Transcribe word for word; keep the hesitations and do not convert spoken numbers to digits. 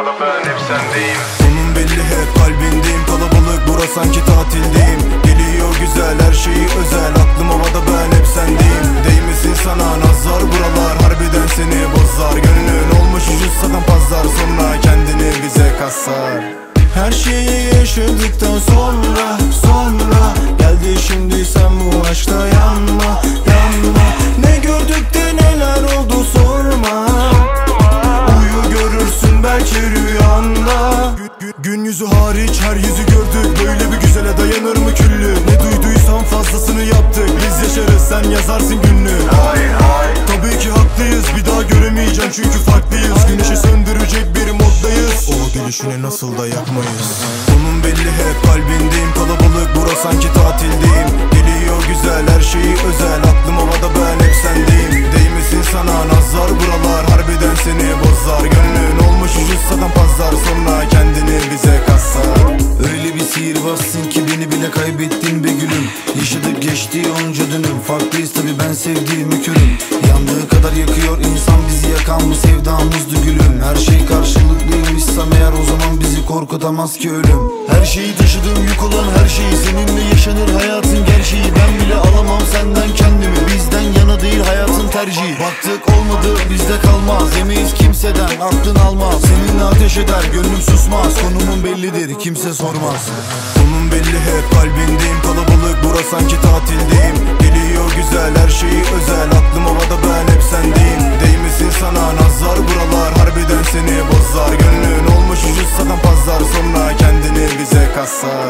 havada ben hep sendeyim. Sonun belli hep kalbindeyim. Kalabalık bura sanki tatildeyim. Geliyor güzel her şeyi özel. Aklım havada ben hep sendeyim. Değmesin sana nazar buralar. Harbiden seni bozar. Gönlün olmuş ucuz satan pazar. Sonra kendini bize kasar. Her şeyi yaşadıktan sonra Sonra geldi şimdi sen bu aşkta yanma Yanma. Ne gördük de neler oldu sorma. Uyu görürsün belki rüyanda. Gün yüzü hariç her yüzü gördük. Böyle bir güzele dayanır mı küllü? Ne duyduysan fazlasını yaptık. Biz yaşarız sen yazarsın günlüğü. Tabii ki haklıyız, bir daha göremeyeceğim çünkü farklıyız. Güneşi söndürecek bir moddayız. O gülüşüne nasıl da yakmayız. Sonun belli hep kalbindeyim. Kalabalık bura sanki tatildeyim. Geliyor güzel her şeyi özel. Aklım havada ben hep sendeyim. Değmesin sana nazar buralar. Harbiden seni bozar. Gönlün olmuş ucuz satan pazar. Sonra kendini bize kasar. Öyle bir sihirbazsın ki beni bile kaybettin be gülüm. Yaşadık geçti onca dönüm. Farklıyız tabi ben sevdiğimi körüm. Yandığı kadar yakıyor insan bizi yakan bu sevdamızdı gülüm. Her şey karşılıklıymışsam eğer o zaman bizi korkutamaz ki ölüm. Her şeyi taşıdığım yük olan her şeyi seninle yaşanır hayatın gerçeği. Ben bile alamam senden kendimi. Bizden yana değil hayatın tercihi. Baktık olmadı bizde kalmaz. Yemeyiz kimseden aklın almaz. Seninle ateş eder gönlüm susmaz. Konumun bellidir kimse sormaz. Sonun belli hep kalbindeyim. Kalabalık bura sanki tatildeyim. Geliyor güzel her şeyi özel. Aklım havada ben hep sendeyim. Değmesin sana nazar buralar. Harbiden seni bozar. Gönlün olmuş ucuz satan pazar. Sonra kendini bize kasar.